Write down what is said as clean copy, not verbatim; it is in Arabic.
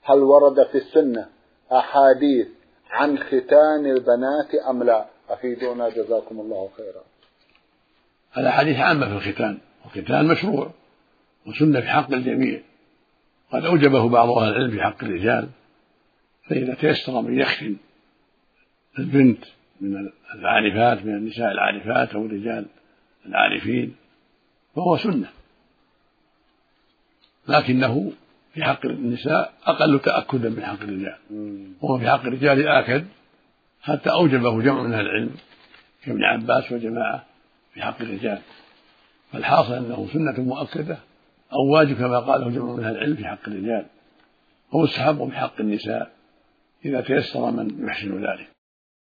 هل ورد في السنة أحاديث عن ختان البنات أم لا؟ أفيدونا جزاكم الله خيرا. الأحاديث عامة في الختان، والختان مشروع وسنة في حق الجميع، قد أوجبه بعض أهل العلم في حق الرجال، فإذا تيسر من يختن البنت من العارفات، من النساء العارفات أو الرجال العارفين، فهو سنة، لكنه في حق النساء أقل تأكدا من حق الرجال، وهو في حق الرجال آكد، حتى أوجبه جمع من أهل العلم كابن عباس وجماعة في حق الرجال. فالحاصل أنه سنة مؤكدة أو واجب كما قاله جمع من أهل العلم في حق الرجال، ومستحب في حق النساء إذا تيسر من يحسن ذلك.